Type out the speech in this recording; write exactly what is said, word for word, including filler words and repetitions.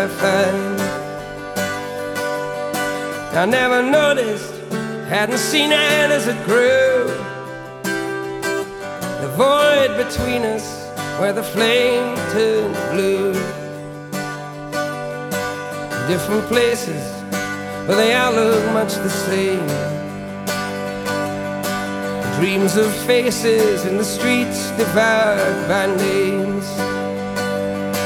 I find. I never noticed, hadn't seen it as it grew. The void between us where the flame turned blue. Different places, but they all look much the same. Dreams of faces in the streets devoured by names.